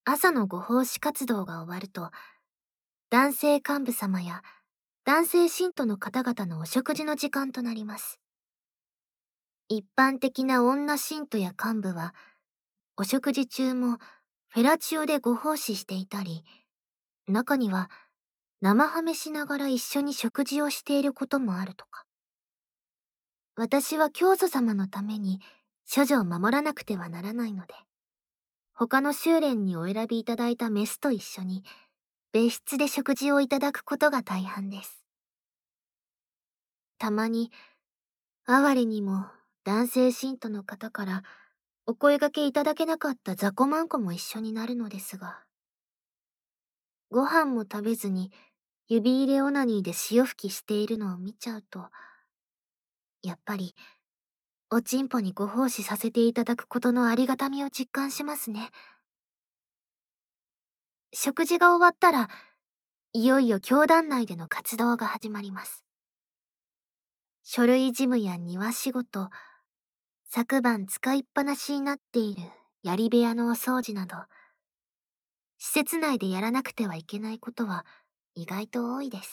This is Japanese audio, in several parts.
朝のご奉仕活動が終わると、男性幹部様や男性信徒の方々のお食事の時間となります。一般的な女信徒や幹部は、お食事中もフェラチオでご奉仕していたり、中には生ハメしながら一緒に食事をしていることもあるとか。私は教祖様のために処女を守らなくてはならないので、他の修練にお選びいただいたメスと一緒に別室で食事をいただくことが大半です。たまに、哀れにも男性信徒の方からお声掛けいただけなかった雑魚マンコも一緒になるのですが、ご飯も食べずに指入れオナニーで潮吹きしているのを見ちゃうと、やっぱりおちんぽにご奉仕させていただくことのありがたみを実感しますね。食事が終わったら、いよいよ教団内での活動が始まります。書類事務や庭仕事、昨晩使いっぱなしになっている槍部屋のお掃除など、施設内でやらなくてはいけないことは意外と多いです。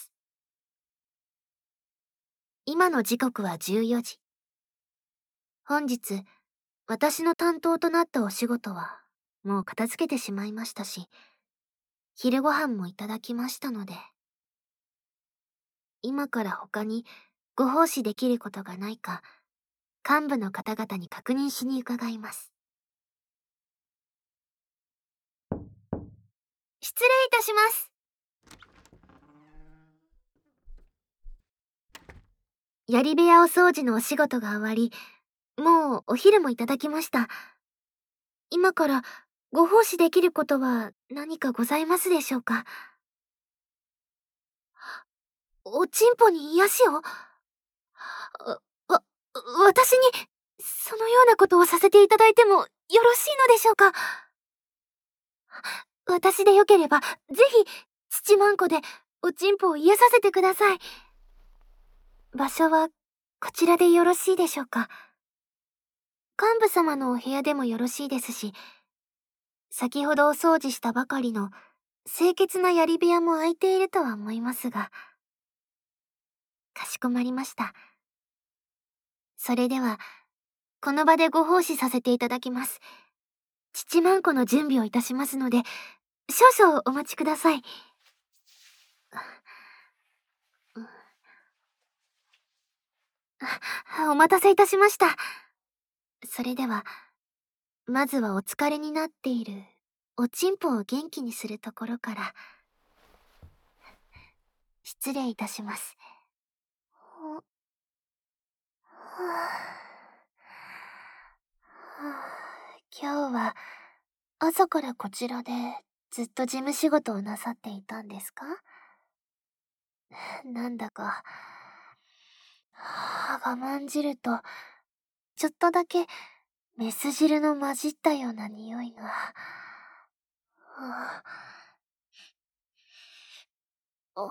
今の時刻は14時。本日、私の担当となったお仕事はもう片付けてしまいましたし、昼ご飯もいただきましたので、今から他にご奉仕できることがないか、幹部の方々に確認しに伺います。失礼いたします。槍部屋お掃除のお仕事が終わり、もうお昼もいただきました。今からご奉仕できることは何かございますでしょうか？おちんぽに癒しを？わ、私に、そのようなことをさせていただいてもよろしいのでしょうか？私でよければ、ぜひ、父まんこでおちんぽを癒させてください。場所は、こちらでよろしいでしょうか？幹部様のお部屋でもよろしいですし、先ほどお掃除したばかりの清潔な槍部屋も空いているとは思いますが。かしこまりました。それでは、この場でご奉仕させていただきます。父まんこの準備をいたしますので、少々お待ちください。お待たせいたしました。それでは、まずはお疲れになっているおちんぽを元気にするところから。失礼いたします。今日は朝からこちらでずっと事務仕事をなさっていたんですか？なんだか、我慢汁とちょっとだけメス汁の混じったような匂いが。お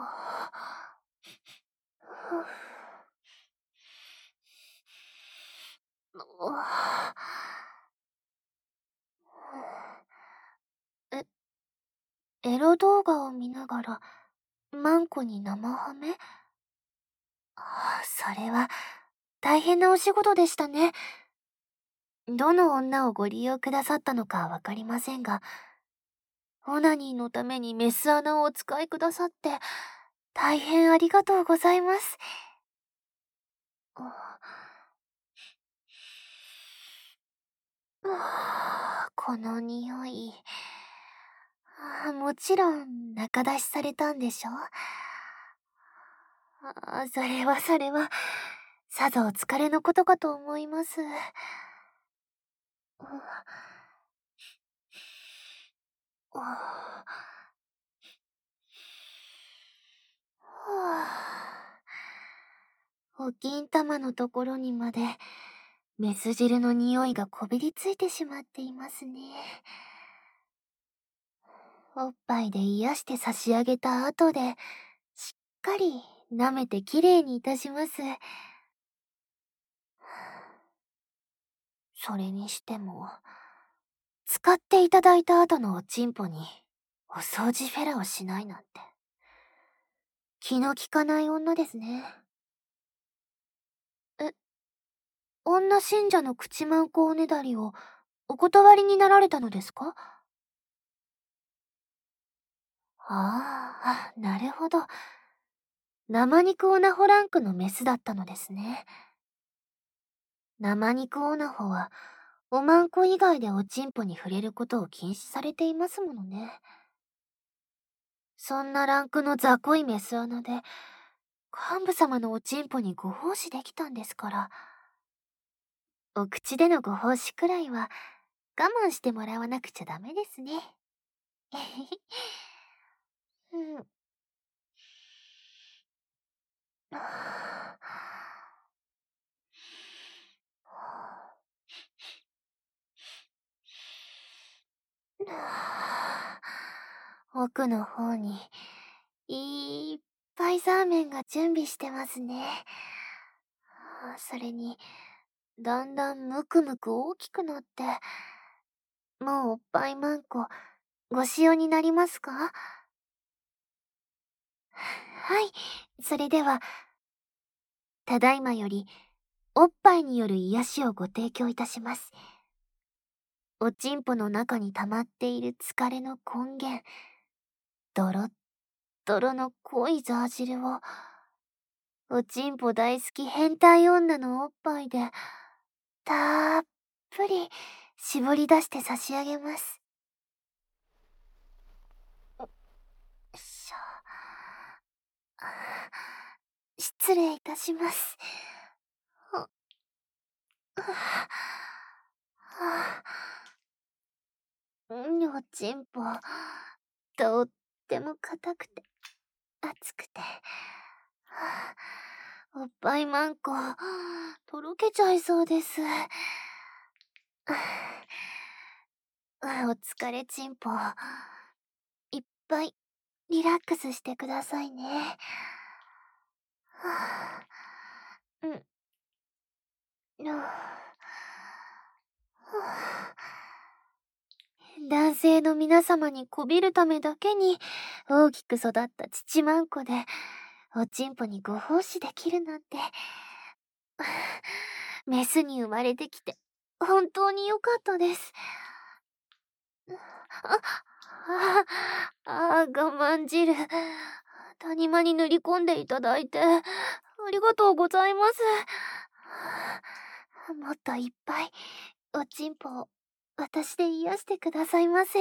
え、エロ動画を見ながら、マンコに生ハメ？それは、大変なお仕事でしたね。どの女をご利用くださったのかわかりませんが、オナニーのためにメス穴をお使いくださって、大変ありがとうございます。この匂い。もちろん仲出しされたんでしょ？それは、さぞお疲れのことかと思います。お金玉のところにまでメス汁の匂いがこびりついてしまっていますね。おっぱいで癒して差し上げた後で、しっかり舐めてきれいにいたします。それにしても、 使っていただいた後のおちんぽにお掃除フェラをしないなんて。気の利かない女ですね。え、女信者の口まんこおねだりをお断りになられたのですか？ああ、なるほど。生肉オナホランクのメスだったのですね。生肉オナホは、おまんこ以外でおちんぽに触れることを禁止されていますものね。そんなランクの雑魚いメス穴で、幹部様のおちんぽにご奉仕できたんですから、お口でのご奉仕くらいは我慢してもらわなくちゃダメですね。うん。奥の方にいっぱいザーメンが準備してますね。それに、だんだんむくむく大きくなって、もうおっぱいまんこ、ご使用になりますか？はい、それでは、ただいまより、おっぱいによる癒しをご提供いたします。おちんぽの中に溜まっている疲れの根源、ドロッドロの濃いザー汁を、おちんぽ大好き変態女のおっぱいで、たっぷり絞り出して差し上げます。しょ。失礼いたします。おちんぽ、とっても硬くて、熱くて、おっぱいまんこ、とろけちゃいそうです。お疲れちんぽ、いっぱいリラックスしてくださいね。うん。男性の皆様にこびるためだけに大きく育った父まんこでおちんぽにご奉仕できるなんてメスに生まれてきて本当に良かったです。我慢汁谷間に塗り込んでいただいてありがとうございます。もっといっぱいおちんぽを私で癒してくださいませ。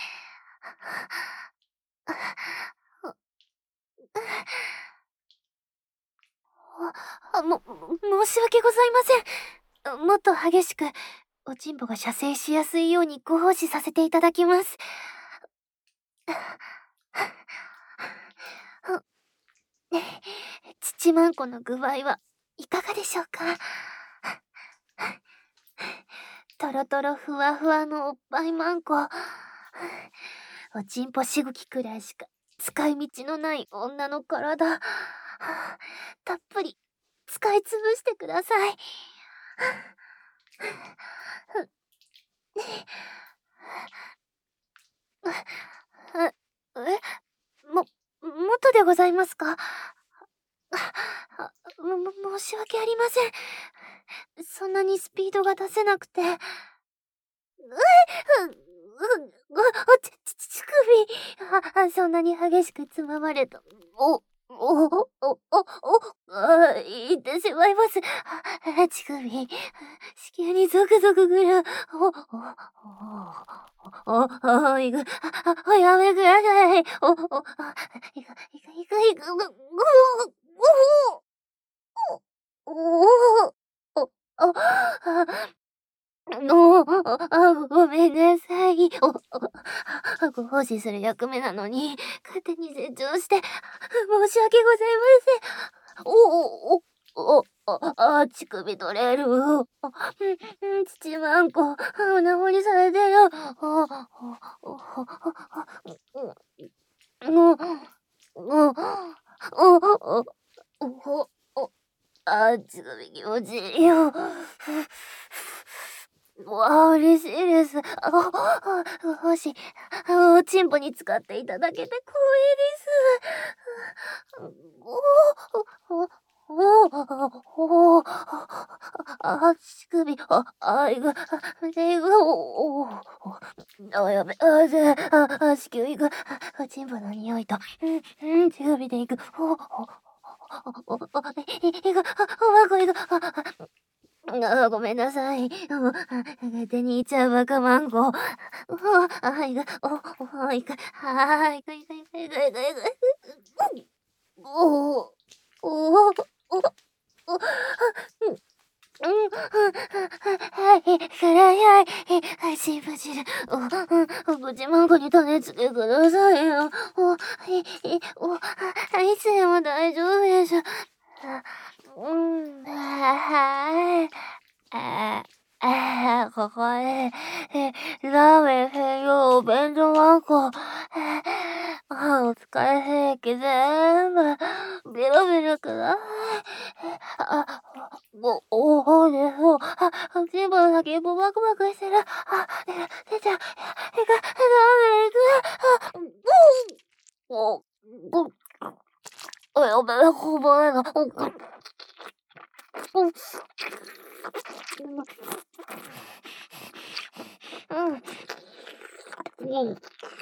申し訳ございません。もっと激しく、おちんぽが射精しやすいようにご奉仕させていただきます。父まんこの具合はいかがでしょうか？とろとろふわふわのおっぱいまんこ。おちんぽしぐきくらいしか使い道のない女の体。たっぷり使いつぶしてください。元でございますか？申し訳ありません。そんなにスピードが出せなくて。乳首。そんなに激しくつままれた。言ってしまいます。乳首。子宮にゾクゾクくる。いく、やめください。いく、ごめんなさい。ご奉仕する役目なのに、勝手に成長して、申し訳ございません。乳首取れる。父まんこ、お直りされてよ。乳首気持ちいいよ。わあ、嬉しいです。 少し、おちんぽに使っていただけて光栄です。おお、おお、おお、足首、いが、手が、やべ、足首が、チンポの匂いと、手首でいく、いが、いが、ごめんなさい。手に入っちゃうバカマンゴー。いが、いく、いく、いく、いく、いく、いく、いく、おお、おお、お、はい、辛い、はい、シンプ汁、プチマンゴに種付けくださいよ。いつでも大丈夫でしょ。はい。ここで、ラーメン専用お弁当箱、お疲れ兵器全部、ビロビロください。おでそう、チンポの先っぽバクバクしてる。出ちゃう、ラーメン行く。やべえ、こぼれが。うん。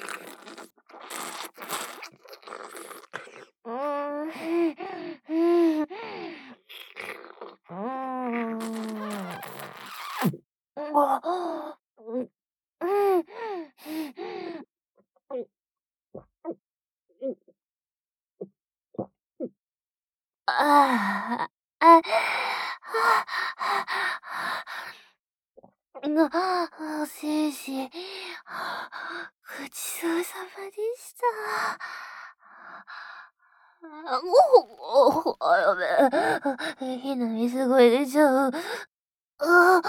ああ、あ、せいぜい、ごちそうさまでした。やべえ。変な水声出ちゃう。あ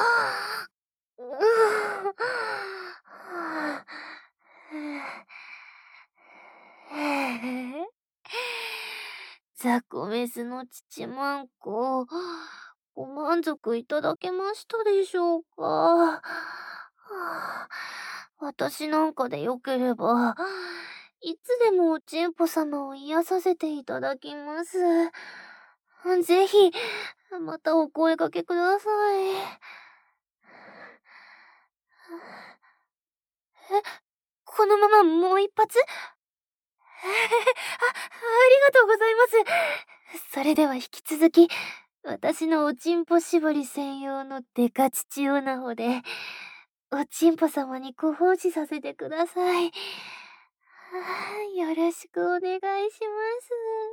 ザコメスの父マンコ、ご満足いただけましたでしょうか？私なんかでよければ、いつでもおちんぽ様を癒させていただきます。ぜひ、またお声掛けください。このままもう一発りがとうございます。それでは引き続き、私のおちんぽ絞り専用のデカ乳オナホで、おちんぽ様にご奉仕させてください。よろしくお願いします。